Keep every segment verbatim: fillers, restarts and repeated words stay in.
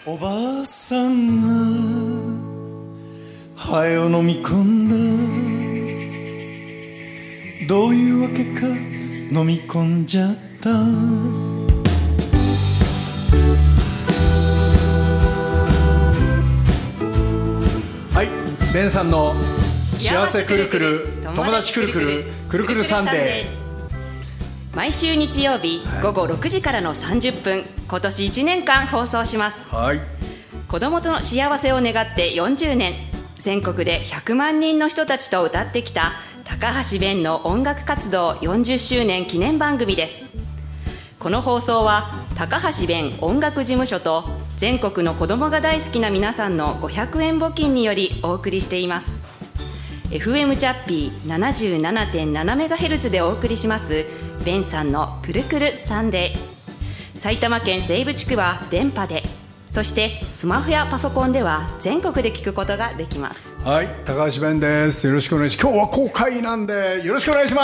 おばあさんがハエを飲み込んだ。どういうわけか飲み込んじゃった。はい、ベンさんの幸せくるくる友達くるくるくるくるサンデー、 毎週日曜日午後ろくじからのさんじゅっぷん、今年いちねんかん放送します。 はい、 子どもとの幸せを願ってよんじゅうねん、全国でひゃくまんにんの人たちと歌ってきた高橋弁の音楽活動よんじゅっしゅうねん記念番組です。この放送は高橋弁音楽事務所と全国の子どもが大好きな皆さんのごひゃくえん募金によりお送りしています。 エフエム チャッピー ななじゅうななてんななメガヘルツ でお送りしますベンさんのくるくるサンデー。埼玉県西部地区は電波で、そしてスマホやパソコンでは全国で聞くことができます。 はい、高橋弁です。よろしくお願いします。今日は公開なんでよろしくお願いします。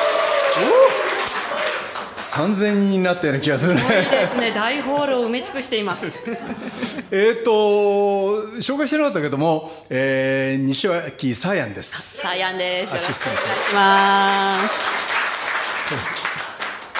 さんぜんにんになったような気がするね。 すごいですね。大ホールを埋め尽くしています。 えっと紹介してなかったけども、えー、西脇さやんです。 さやんです。よろしくお願いします。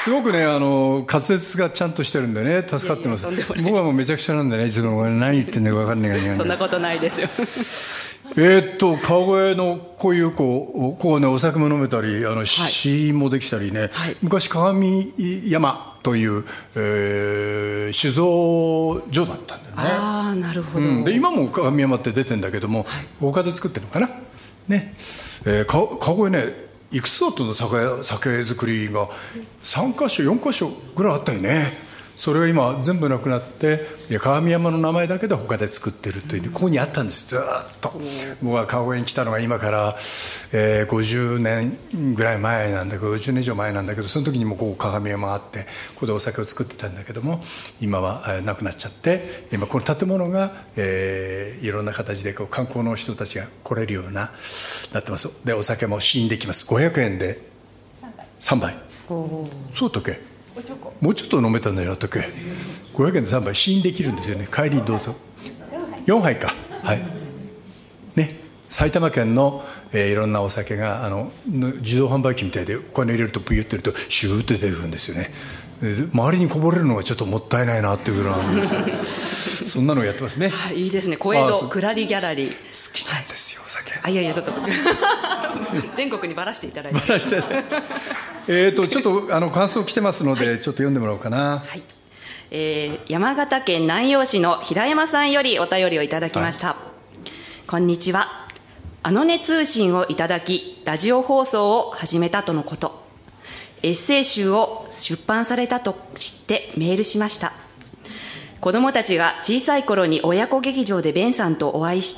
すごくね、あの滑舌がちゃんとしてるんでね、助かってます。いやいや、僕はもうめちゃくちゃなんでね、自分は何言ってんのか分かんないからね。 そんなことないですよ。 えーっと川越のこういうこうこうね、お酒も飲めたり、あの詩もできたりね、はい、昔鏡山という、えー、酒造所だったんだよね。 ああ、なるほど、うん、 で今も鏡山って出てんだけども、はい、他で作ってるのかなね。えー、か川越ね、いくつだったの、酒酒造りがさんかしょよんかしょぐらいあったよね。それが今全部なくなって、鏡山の名前だけで他で作ってるという、ここにあったんです、ずっと。僕は川越に来たのが今から、えー、ごじゅうねんぐらい前なんだけど、ごじゅうねん以上前なんだけど、その時にもこう鏡山があって、ここでお酒を作ってたんだけども、今は、えー、なくなっちゃって、今この建物が、えー、いろんな形でこう観光の人たちが来れるようななってます。でお酒も試飲できます。ごひゃくえんでさんばい。そうだっけ、もうちょっと飲めたんだよ、だっけ。ごひゃくえんでさんばい試飲できるんですよね。帰りにどうぞ。よんはいか、はいね、埼玉県の、えー、いろんなお酒があの自動販売機みたいで、お金入れるとブイュってるとシューって出てくるんですよね。周りにこぼれるのがちょっともったいないなっていうぐらいなんですよ。そんなのやってますね。 はい、いいですね。小江戸クラリギャラリー、 好きなんですよ、お酒。 あ、いやいや、ちょっと全国にばらしていただいて。 ばらしてえーとちょっとあの感想来てますので、はい、ちょっと読んでもらおうかな。 はい、えー、山形県南陽市の平山さんよりお便りをいただきました。はい、こんにちは。あのね通信をいただき、ラジオ放送を始めたとのこと。エッセイ集を出版されたと知ってメールしました。子どもたちが小さい頃に親子劇場でベンさんとお会いして、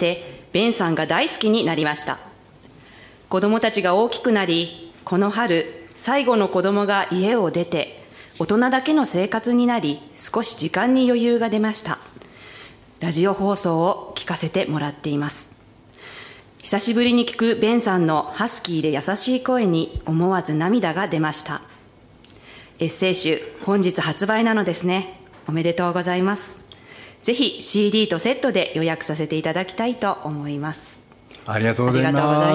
ベンさんが大好きになりました。子どもたちが大きくなり、この春最後の子どもが家を出て大人だけの生活になり、少し時間に余裕が出ました。ラジオ放送を聞かせてもらっています。久しぶりに聞くベンさんのハスキーで優しい声に思わず涙が出ました。エッセイ集本日発売なのですね。おめでとうございます。ぜひ シーディー とセットで予約させていただきたいと思います。 ありがとうございます。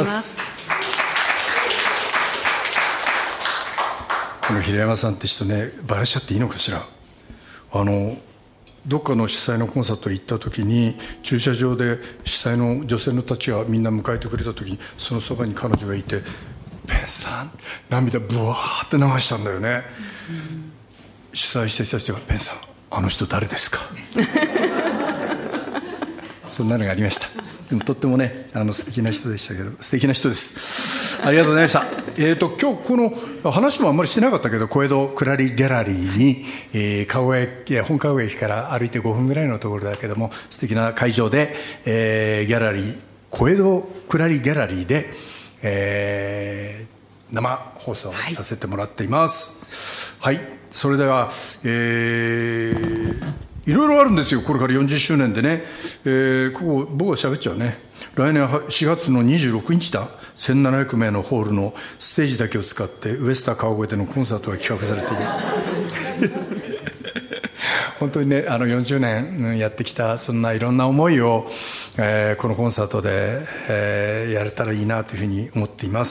この平山さんって人ね、バラしちゃっていいのかしら。あのどっかの主催のコンサート行った時に、駐車場で主催の女性のたちがみんな迎えてくれた時に、そのそばに彼女がいて、ベンさん、涙ブワーって流したんだよね。うん、主催してた人が、ベンさん、あの人誰ですか。そんなのがありました。でもとってもね、あの素敵な人でしたけど、素敵な人です。ありがとうございました。えーと今日この話もあんまりしてなかったけど、小江戸クラリギャラリーに、えー、川越いや本川越駅から歩いてごふんぐらいのところだけども、素敵な会場で、えー、ギャラリー小江戸クラリギャラリーで、えー、生放送させてもらっています。はい、はい、それでは、えーいろいろあるんですよ、これからよんじゅっしゅうねんでね。えー、ここ僕は喋っちゃうね。来年はしがつのにじゅうろくにちだ。せんななひゃくめいのホールのステージだけを使ってウエスタ川越でのコンサートが企画されています。 本当にね、あのよんじゅうねんやってきたそんないろんな思いを、えー、このコンサートで、えー、やれたらいいなというふうに思っています。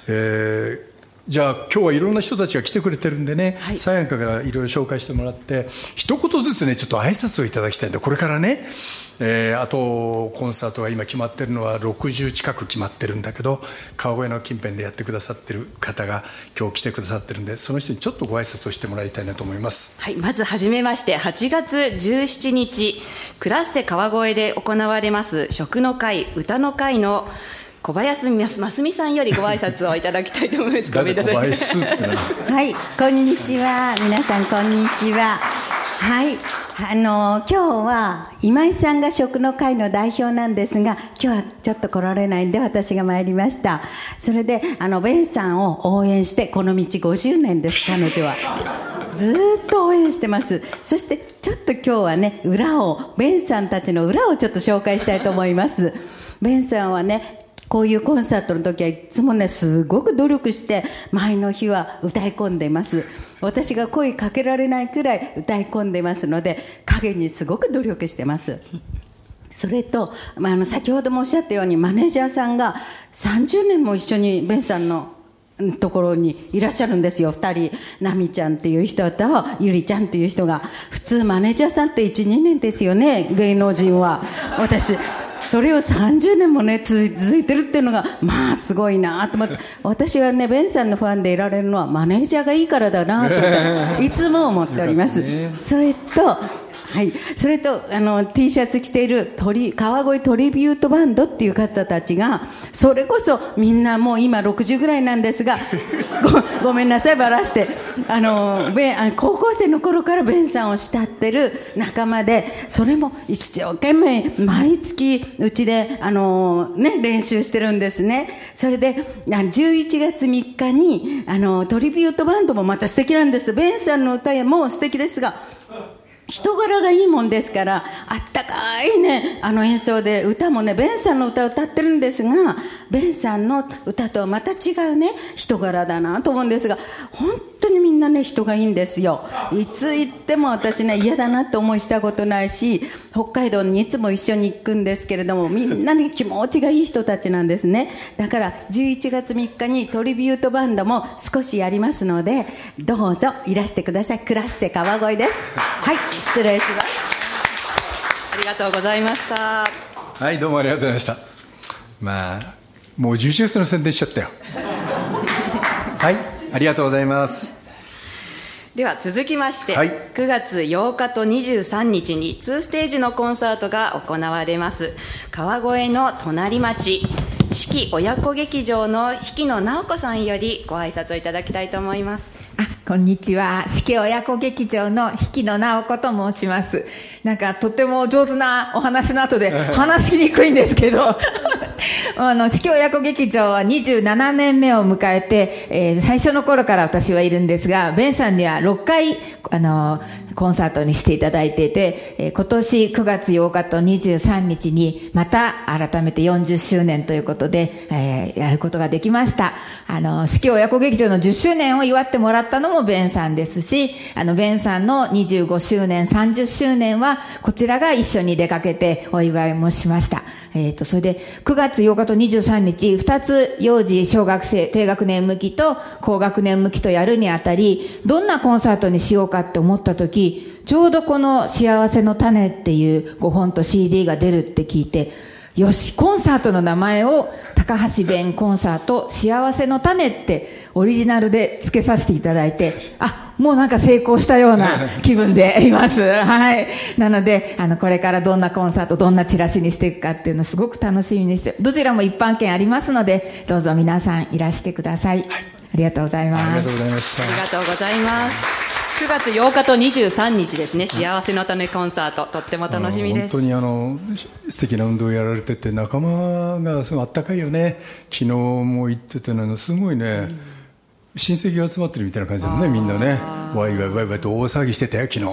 えーじゃあ今日はいろんな人たちが来てくれてるんでね、はい、サヤンカからいろいろ紹介してもらって一言ずつねちょっと挨拶をいただきたいんで、これからね、えー、あとコンサートが今決まってるのはろくじゅう近く決まってるんだけど、川越の近辺でやってくださってる方が今日来てくださってるんで、その人にちょっとご挨拶をしてもらいたいなと思います。 はい、まずはじめまして、はちがつじゅうしちにちクラッセ川越で行われます食の会歌の会の小林ますみさんよりご挨拶をいただきたいと思います。ごめんなさい。 小林ってはい、こんにちは。皆さんこんにちは。はい、あの今日は今井さんが食の会の代表なんですが、今日はちょっと来られないんで私が参りました。それであのベンさんを応援して、この道ごじゅうねんです。彼女はずっと応援してます。そしてちょっと今日はね、裏をベンさんたちの裏をちょっと紹介したいと思います。ベンさんはね、こういうコンサートの時はいつもねすごく努力して前の日は歌い込んでいます。私が声かけられないくらい歌い込んでますので、陰にすごく努力してます。それと、まあ、あの先ほどもおっしゃったようにマネージャーさんがさんじゅうねんも一緒にベンさんのところにいらっしゃるんですよ。ふたり、ナミちゃんっていう人とゆりちゃんっていう人が。普通マネージャーさんっていち、にねんですよね、芸能人は。私それをさんじゅうねんもね続いてるっていうのがまあすごいなと思って、私はねベンさんのファンでいられるのはマネージャーがいいからだなといつも思っております。それとはい、それとあの T シャツ着ている鳥川越トリビュートバンドっていう方たちが、それこそみんなもう今ろくじゅうぐらいなんですがご, ごめんなさいばらして、あのベンあ高校生の頃からベンさんを慕ってる仲間で、それも一生懸命毎月うちであの、ね、練習してるんですね。それでじゅういちがつみっかにあのトリビュートバンドもまた素敵なんです。ベンさんの歌も素敵ですが、人柄がいいもんですから、あったかいね、あの演奏で、歌もね、ベンさんの歌を歌ってるんですが、ベンさんの歌とはまた違うね、人柄だなと思うんですが、本当にみんなね、人がいいんですよ。いつ行っても私ね、嫌だなって思いしたことないし、北海道にいつも一緒に行くんですけれども、みんなに気持ちがいい人たちなんですね。だからじゅういちがつみっかにトリビュートバンドも少しやりますので、どうぞいらしてください。クラッセ川越です。はい、失礼します。 ありがとうございました。 はい、どうもありがとうございました。まあもうじゅういちがつの宣伝しちゃったよはい、ありがとうございます。 では続きまして、 はい、 くがつようかとにじゅうさんにちににステージのコンサートが行われます川越の隣町四季親子劇場の比企野直子さんよりご挨拶をいただきたいと思います。 あ、こんにちは。四季親子劇場の比企野直子と申します。なんかとっても上手なお話の後で話しにくいんですけどあの四季親子劇場はにじゅうななねんめを迎えて、えー、最初の頃から私はいるんですが、ベンさんにはろっかいあのコンサートにしていただいていて、えー、今年くがつようかとにじゅうさんにちにまた改めてよんじゅっしゅうねんということで、えー、やることができました。あの四季親子劇場のじゅっしゅうねんを祝ってもらったのもベンさんですし、あのベンさんのにじゅうごしゅうねんさんじゅっしゅうねんはこちらが一緒に出かけてお祝いもしました。えーと、それでくがつようかとにじゅうさんにちふたつ幼児小学生低学年向きと高学年向きとやるにあたり、どんなコンサートにしようかって思った時、ちょうどこの幸せの種っていうごほんと シーディー が出るって聞いて、よし、コンサートの名前を高橋弁コンサート幸せの種ってオリジナルで付けさせていただいて、あ、もうなんか成功したような気分でいます。はい。なので、あの、これからどんなコンサート、どんなチラシにしていくかっていうのをすごく楽しみにして、どちらも一般券ありますので、どうぞ皆さんいらしてください。はい、ありがとうございます。 ありがとうございました。 ありがとうございます。くがつようかとにじゅうさんにちですね、幸せの種コンサート、とっても楽しみです。 本当にあの素敵な運動をやられてて、仲間がすごいあったかいよね。昨日も行っててのすごいね、うん、親戚が集まってるみたいな感じだもんね。みんなねワイワイワイワイと大騒ぎしてたよ昨日、うん、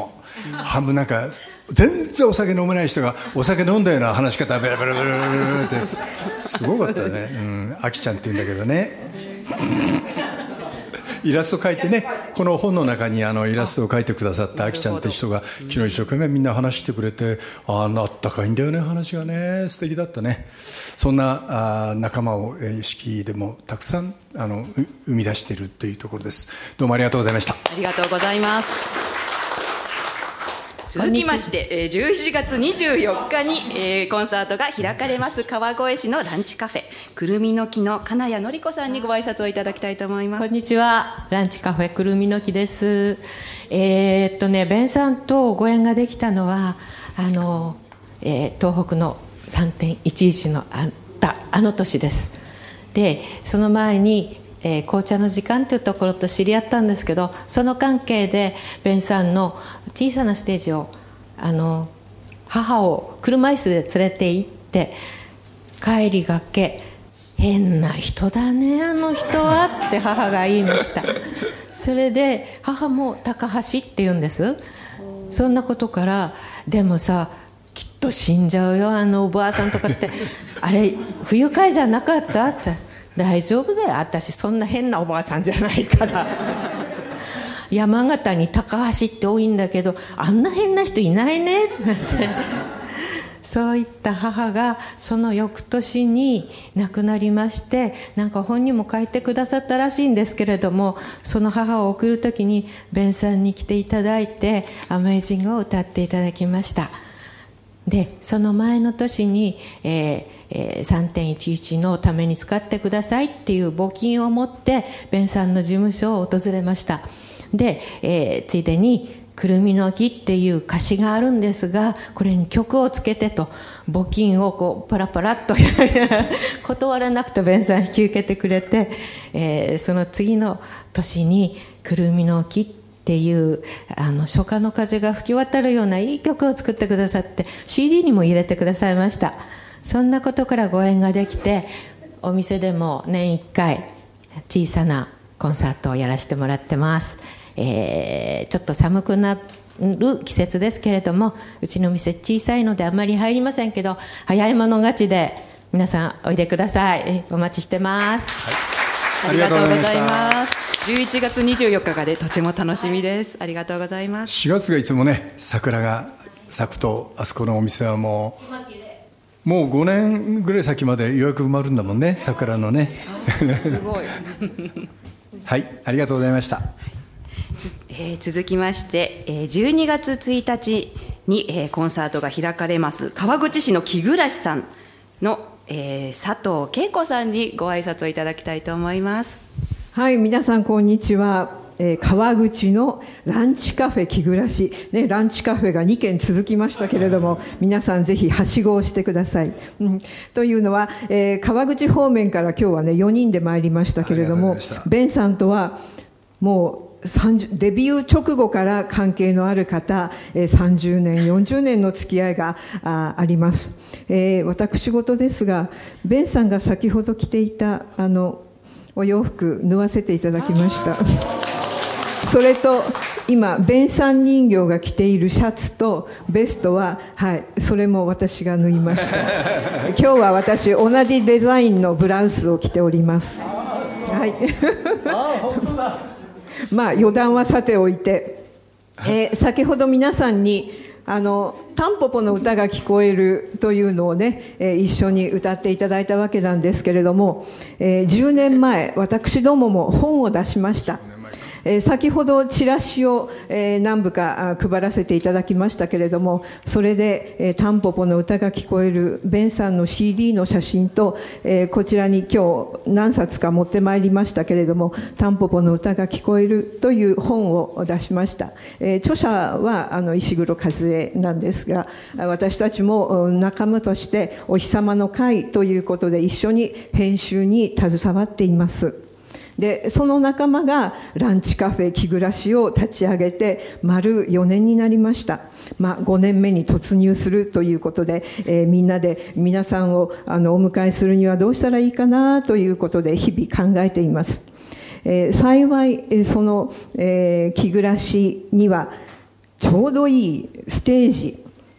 半分なんか全然お酒飲めない人がお酒飲んだような話し方ベラベラベラベラってすごかったね、うん、あきちゃんって言うんだけどねイラスト描いてね、 この本の中にあのイラストを描いてくださったあきちゃんって人が昨日一生懸命みんな話してくれて、ああ、あったかいんだよね、話がね、素敵だったね。そんなあ仲間を式でもたくさんあの生み出しているというところです。どうもありがとうございました。 ありがとうございます。続きまして、じゅうしちがつにじゅうよっかに、えー、コンサートが開かれます川越市のランチカフェくるみの木の金谷典子さんにご挨拶をいただきたいと思います。 こんにちは。ランチカフェくるみの木です。えー、っとねベンさんとご縁ができたのはあの、えー、東北の さんてんいちいち のあったあの年です。でその前にえー、紅茶の時間というところと知り合ったんですけど、その関係でベンさんの小さなステージをあの母を車椅子で連れて行って帰りがけ、変な人だねあの人はって母が言いました。それで母も高橋って言うんです。そんなことからでもさきっと死んじゃうよあのおばあさんとかってあれ不愉快じゃなかったって大丈夫だよ、私そんな変なおばあさんじゃないから山形に高橋って多いんだけどあんな変な人いないねなんてそういった母がその翌年に亡くなりまして、なんか本にも書いてくださったらしいんですけれども、その母を送るときにベンさんに来ていただいてアメイジングを歌っていただきました。でその前の年に、えーえー、さんてんいちいち のために使ってくださいっていう募金を持ってベンさんの事務所を訪れました。で、えー、ついでにくるみの木っていう歌詞があるんですが、これに曲をつけてと募金をこうパラパラっと断らなくてベンさん引き受けてくれて、えー、その次の年にくるみの木っていうあの初夏の風が吹き渡るようないい曲を作ってくださって シーディー にも入れてくださいました。そんなことからご縁ができて、お店でも年いっかい小さなコンサートをやらせてもらってます。えー、ちょっと寒くなる季節ですけれども、うちの店小さいのであまり入りませんけど、早い者勝ちで皆さんおいでください。お待ちしてます、 はい、 ありがとうございます。じゅういちがつにじゅうよっかがでとても楽しみです。ありがとうございます。 しがつがいつもね桜が咲くと、あそこのお店はもうもうごねんぐらい先まで予約埋まるんだもんね、桜のねすごいはい、ありがとうございました。 えー、続きまして、えー、じゅうにがつついたちに、えー、コンサートが開かれます川口市の木暮さんの、えー、佐藤恵子さんにご挨拶をいただきたいと思います。 はい、皆さんこんにちは。えー、川口のランチカフェ木暮らし、ね、ランチカフェがにけん続きましたけれども、皆さんぜひはしごをしてください、うん、というのは、えー、川口方面から今日はねよにんで参りましたけれども、ベンさんとはもうデビュー直後から関係のある方、さんじゅうねんよんじゅうねんの付き合いが あ, あります、えー、私事ですが、ベンさんが先ほど着ていたあのお洋服縫わせていただきましたそれと今ベンさん人形が着ているシャツとベストは、はい、それも私が縫いました今日は私同じデザインのブラウスを着ております。はいあ本当だまあ余談はさておいて、えー、先ほど皆さんにあのタンポポの歌が聞こえるというのをね、えー、一緒に歌っていただいたわけなんですけれども、えー、じゅうねんまえ私どもも本を出しました。えー、先ほどチラシを、えー、何部か配らせていただきましたけれども、それで、えー、タンポポの歌が聞こえるベンさんの シーディー の写真と、えー、こちらに今日何冊か持ってまいりましたけれども、タンポポの歌が聞こえるという本を出しました。えー、著者はあの石黒和恵なんですが、私たちも仲間としてお日様の会ということで一緒に編集に携わっています。でその仲間がランチカフェ木暮らしを立ち上げて丸よねんになりました、まあ、ごねんめに突入するということで、えー、みんなで皆さんをあのお迎えするにはどうしたらいいかなということで日々考えています。えー、幸いその、えー、木暮らしにはちょうどいいステージ、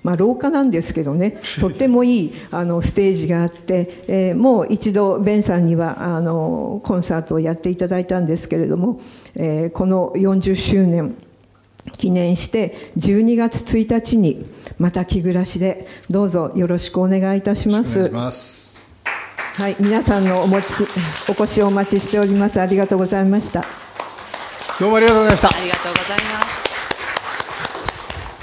まあ、廊下なんですけどね、とってもいいあのステージがあって、えー、もう一度ベンさんにはあのコンサートをやっていただいたんですけれども、えー、このよんじゅっしゅうねん記念してじゅうにがつついたちにまた気暮らしでどうぞよろしくお願いいたします。 お願いします。 はい、皆さんのお持ちお越しをお待ちしております。ありがとうございました。 どうもありがとうございました。 ありがとうございます。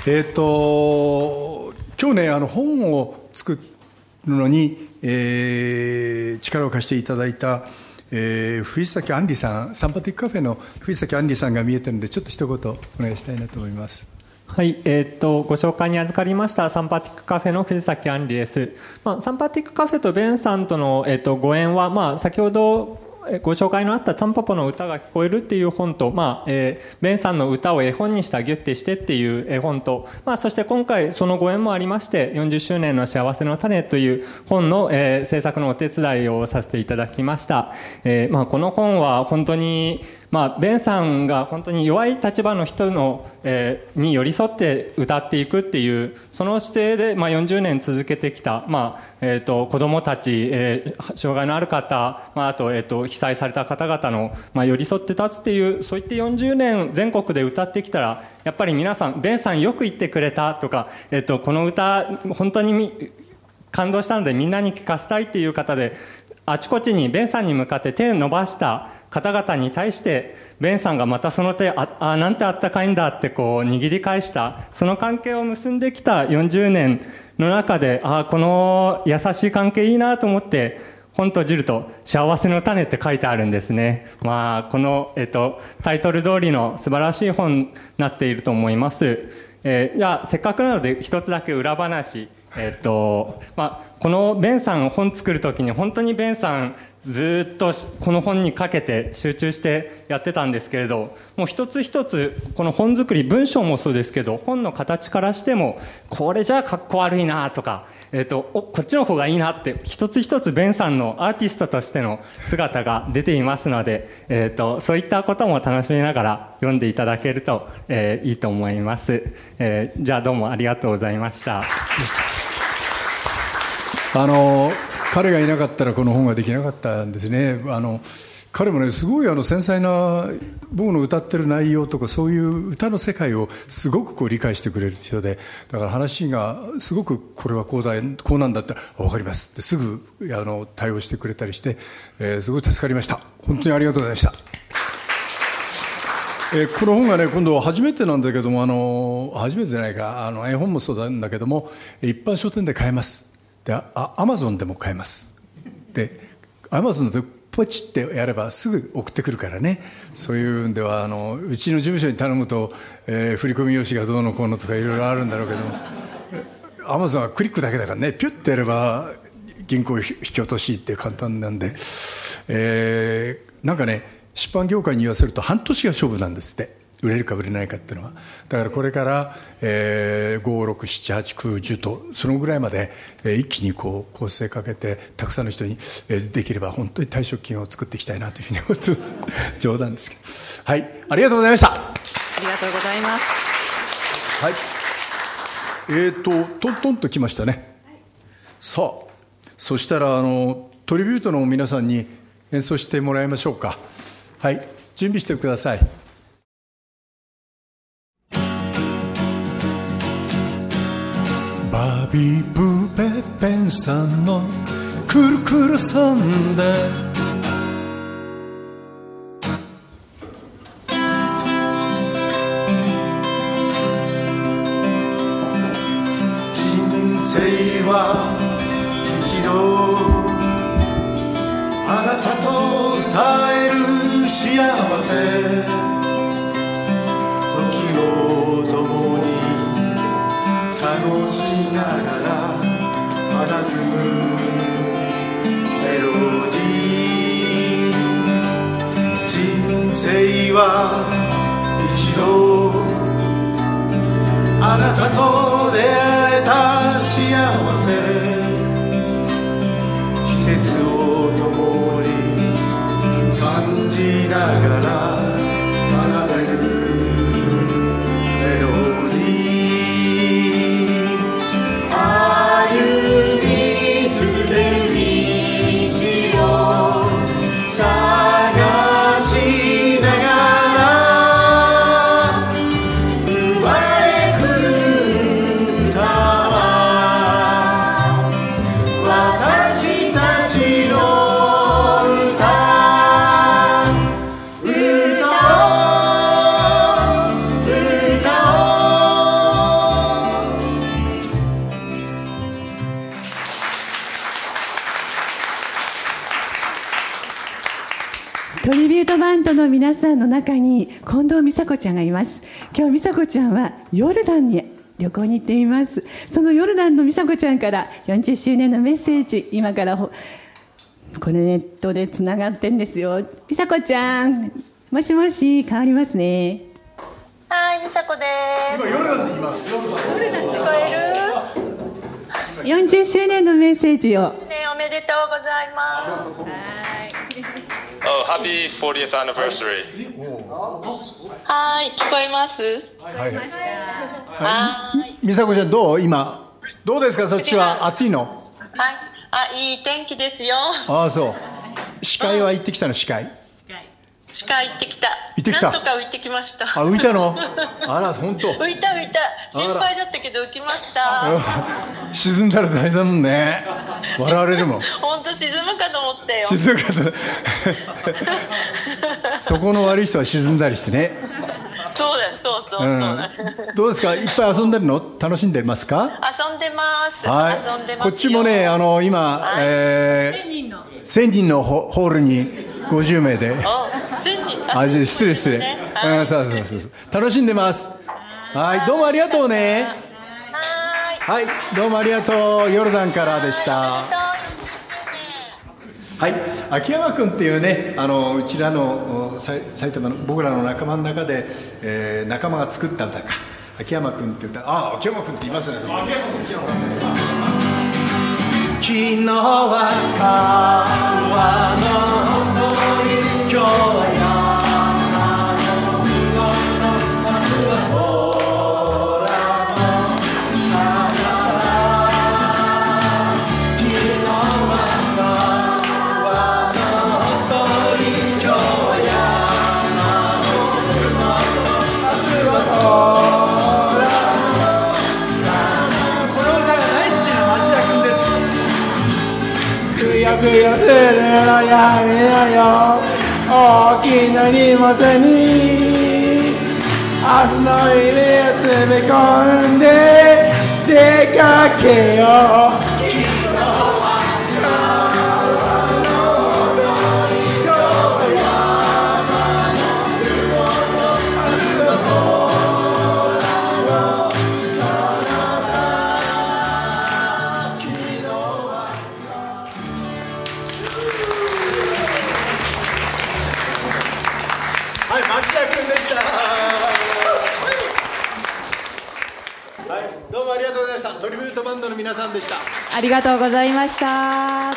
えっと今日ね、あの本を作るのに、えー、力を貸していただいた、えー、藤崎杏里さん、サンパティックカフェの藤崎杏里さんが見えてるので、ちょっと一言お願いしたいなと思います。 はい、えー、っとご紹介に預かりましたサンパティックカフェの藤崎杏里です。まあ、サンパティックカフェとベンさんとの、えー、っとご縁は、まあ、先ほどご紹介のあったタンポポの歌が聞こえるっていう本と、まあえー、ベンさんの歌を絵本にしたギュッてしてっていう絵本と、まあ、そして今回そのご縁もありましてよんじゅっしゅうねんの幸せの種という本の、えー、制作のお手伝いをさせていただきました。えーまあ、この本は本当にまあ、ベンさんが本当に弱い立場の人の、えー、に寄り添って歌っていくっていうその姿勢で、まあ、よんじゅうねん続けてきた、まあえー、と子どもたち、えー、障害のある方、まあ、あと、えー、と被災された方々の、まあ、寄り添って立つっていうそういってよんじゅうねん全国で歌ってきたらやっぱり皆さんベンさんよく言ってくれたとか、えー、とこの歌本当に感動したのでみんなに聴かせたいっていう方であちこちにベンさんに向かって手を伸ばした方々に対してベンさんがまたその手 あ, あなんてあったかいんだってこう握り返したその関係を結んできたよんじゅうねんの中であこの優しい関係いいなと思って本閉じると幸せの種って書いてあるんですね。まあこの、えっと、タイトル通りの素晴らしい本になっていると思います。えー、じゃあせっかくなので一つだけ裏話、えっとまあ、このベンさん本作るときに本当にベンさんずっとこの本にかけて集中してやってたんですけれどもう一つ一つこの本作り文章もそうですけど本の形からしてもこれじゃあかっこ悪いなとか、えー、とおこっちの方がいいなって一つ一つベンさんのアーティストとしての姿が出ていますので、えー、とそういったことも楽しみながら読んでいただけると、えー、いいと思います。えー、じゃあどうもありがとうございました。 あの彼がいなかったらこの本ができなかったんですね。あの彼もねすごいあの繊細な僕の歌ってる内容とかそういう歌の世界をすごくこう理解してくれる人で、だから話がすごくこれはこうだこうなんだったら分かりますってすぐあの対応してくれたりして、えー、すごい助かりました。本当にありがとうございました。えー、この本がね今度初めてなんだけどもあの初めてじゃないかあの絵本もそうなんだけども一般書店で買えます。でアマゾンでも買えます。でアマゾンでポチってやればすぐ送ってくるからね。そういうんではあのうちの事務所に頼むと、えー、振り込み用紙がどうのこうのとかいろいろあるんだろうけどもアマゾンはクリックだけだからねピュッてやれば銀行引き落としって簡単なんで、えー、なんかね出版業界に言わせると半年が勝負なんですって。売れるか売れないかっていうのはだからこれから、えー、ご、ろく、しち、はち、きゅう、じゅうとそのぐらいまで、えー、一気にこう構成かけてたくさんの人に、えー、できれば本当に退職金を作っていきたいなというふうに思ってます冗談ですけど。はいありがとうございました。 ありがとうございます。 はいえーとトントンときましたね。さあそしたらあのトリビュートの皆さんに演奏してもらいましょうか。はい準備してください。バビブベベンさんのくるくるサンデー人生は一度あなたと歌える幸せ時を共に楽しながら奏くメロディー人生は一度あなたと出会えた幸せ季節を共に感じながら奏でるメロディー皆さんの中に近藤美佐子ちゃんがいます。今日美佐子ちゃんはヨルダンに旅行に行っています。そのヨルダンの美佐子ちゃんからよんじゅっしゅうねんのメッセージ、今からこれネットでつながってんですよ。美佐子ちゃん、もしもし、変わりますね。 はい、美佐子です。 今ヨルダンにいます。 聞こえる？ よんじゅっしゅうねんのメッセージを。 ね、おめでとうございます。 Oh, happy fortieth anniversary. はい、聞こえます？ はい。はい。美佐子ちゃんどう？今どうですか？そっちは暑いの？ はい。あ、いい天気ですよ。 ああ、そう。司会は行ってきたの？司会？ 司会行ってきた。 行ってきた。 なんとか浮いてきました。 あ、浮いたの？あら、本当。 浮いた浮いた。心配だったけど浮きました。 沈んだら大変だもんね。笑われるもん。 本当沈むかと思ったよ。 沈むかと。そこの悪い人は沈んだりしてね。 そうだ、そうそうそう、うん、 どうですか？いっぱい遊んでるの？楽しんでますか？ 遊んでます。 はい、 遊んでますよ。 こっちもね、あの今、はい、えー、せんにんのホールにごじゅうめいで。 せんにん。 あ、失礼失礼。はい、うん、そうそうそうそう。楽しんでます。はい、どうもありがとうね。はい、どうもありがとう。ヨルダンからでした。はい、秋山君っていうね、あのうちらの埼玉の僕らの仲間の中で、えー、仲間が作ったんだか、秋山君って言ったら、ああ、秋山君って言いますね、その昨日は川のほとり、今日は山のふもと、明日は空の彼方、昨日はくよするのやめなよ、大きな荷物に明日の夢を詰め込んで出かけよう。トリビュートバンドの皆さんでした。 ありがとうございました。 はい、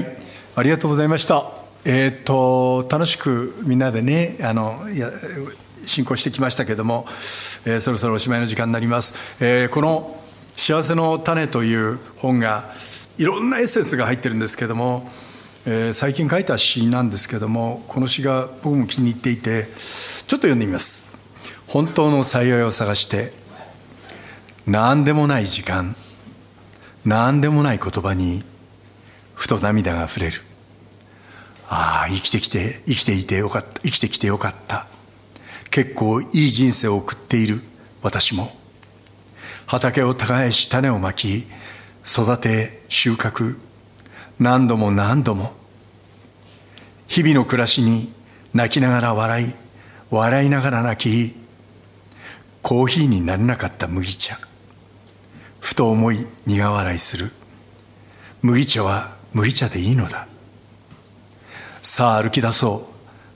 ありがとうございました。えー、っと楽しくみんなでね、あのいや進行してきましたけども、えー、そろそろおしまいの時間になります。えー、この幸せの種という本がいろんなエッセンスが入ってるんですけども、えー、最近書いた詩なんですけども、この詩が僕も気に入っていて、ちょっと読んでみます。本当の幸いを探して、何でもない時間、何でもない言葉にふと涙があふれる。ああ、生きてきて生きていてよかった、生きてきてよかった。結構いい人生を送っている私も。畑を耕し種をまき、育て収穫、何度も何度も。日々の暮らしに泣きながら笑い、笑いながら泣き、コーヒーになれなかった麦茶。ふと思い苦笑いする。麦茶は麦茶でいいのだ。さあ歩き出そう。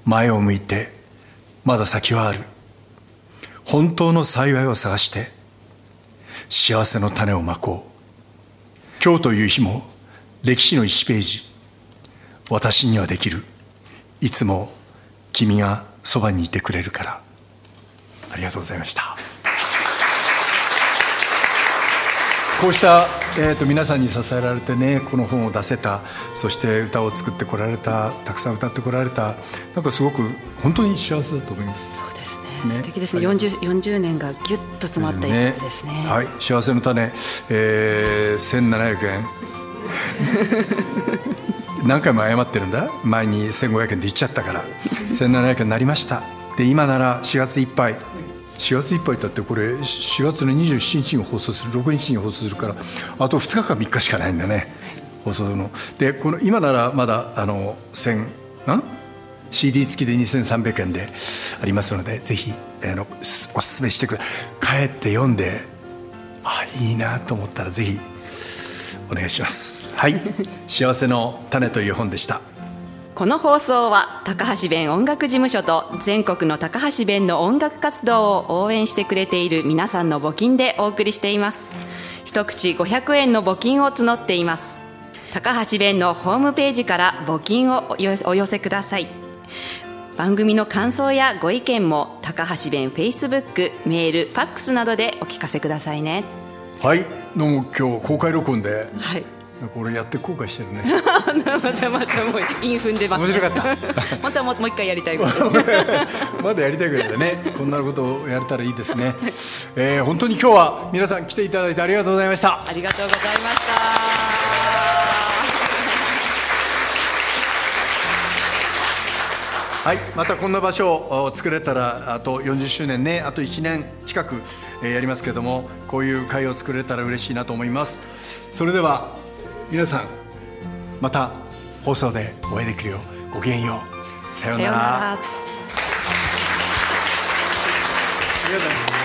前を向いて、まだ先はある。本当の幸いを探して、幸せの種をまこう。今日という日も歴史のいちページ。私にはできる。いつも君がそばにいてくれるから。ありがとうございました。こうした、えー、と皆さんに支えられてね、この本を出せた、そして歌を作ってこられた、たくさん歌ってこられた、なんかすごく本当に幸せだと思います。 そうですね、ね、素敵ですね。 40, 40年がギュッと詰まった一冊ですね。 はい、幸せの種、えー、せんななひゃくえん何回も謝ってるんだ。前にせんごひゃくえんで言っちゃったからせんななひゃくえんになりました。で今ならしがついっぱい、しがついっぱいだってこれしがつのにじゅうしちにちに放送する、ろくにちに放送するから、あとふつかかみっかしかないんだね、放送の。でこの今ならまだあのせんん シーディー 付きでにせんさんびゃくえんでありますので、ぜひあのおすすめしてください。帰って読んで、あいいなと思ったらぜひお願いします。はい幸せの種という本でした。 この放送は高橋弁音楽事務所と全国の高橋弁の音楽活動を応援してくれている皆さんの募金でお送りしています。一口ごひゃくえんの募金を募っています。高橋弁のホームページから募金をお寄せください。番組の感想やご意見も高橋弁 Facebook、メール、ファックスなどでお聞かせくださいね。 はい、どうも今日公開録音で、 はい、 これやって後悔してるねまたまたもうインフンでばっかり面白かったまたもう一回やりたいことまだやりたいぐらいでね、こんなことをやれたらいいですね、えー、本当に今日は皆さん来ていただいてありがとうございました。 ありがとうございましたはい、またこんな場所を作れたら、あとよんじゅっしゅうねんね、あといちねん近くやりますけれども、こういう会を作れたら嬉しいなと思います。それでは皆さん、また放送でお会いできるようごきげんよう。さようなら。 さようなら。 ありがとうございます。